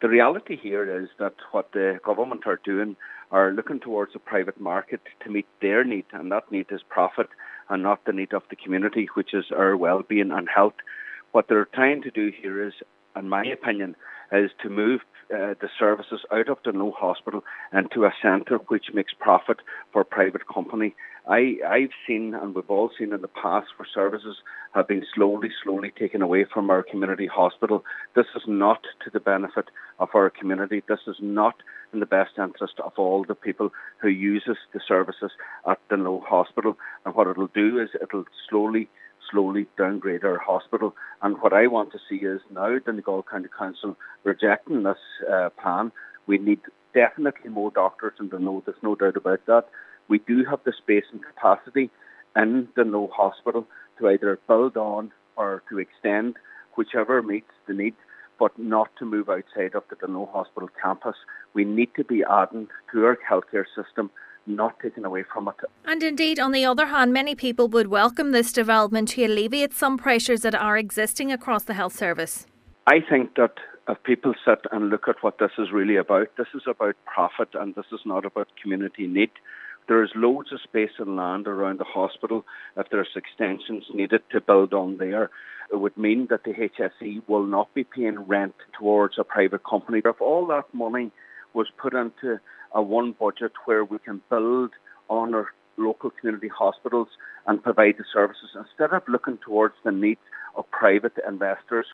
The reality here is that what the government are doing are looking towards the private market to meet their need, and that need is profit and not the need of the community, which is our well-being and health. What they're trying to do here is, in my opinion, is to move the services out of the Dungloe Hospital into a centre which makes profit for a private company. I've seen, and we've all seen in the past, where services have been slowly taken away from our community hospital. This is not to the benefit of our community. This is not in the best interest of all the people who uses the services at the Dungloe Hospital. And what it'll do is it'll slowly downgrade our hospital. And what I want to see is now the Donegal County Council rejecting this plan. We need definitely more doctors in Dungloe, there's no doubt about that. We do have the space and capacity in the Dungloe Hospital to either build on or to extend, whichever meets the need, but not to move outside of the Dungloe Hospital campus. We need to be adding to our healthcare system, not taken away from it. And indeed, on the other hand, many people would welcome this development to alleviate some pressures that are existing across the health service. I think that if people sit and look at what this is really about, this is about profit and this is not about community need. There is loads of space and land around the hospital. If there's extensions needed to build on there, it would mean that the HSE will not be paying rent towards a private company. If all that money was put into a one budget where we can build on our local community hospitals and provide the services, instead of looking towards the needs of private investors.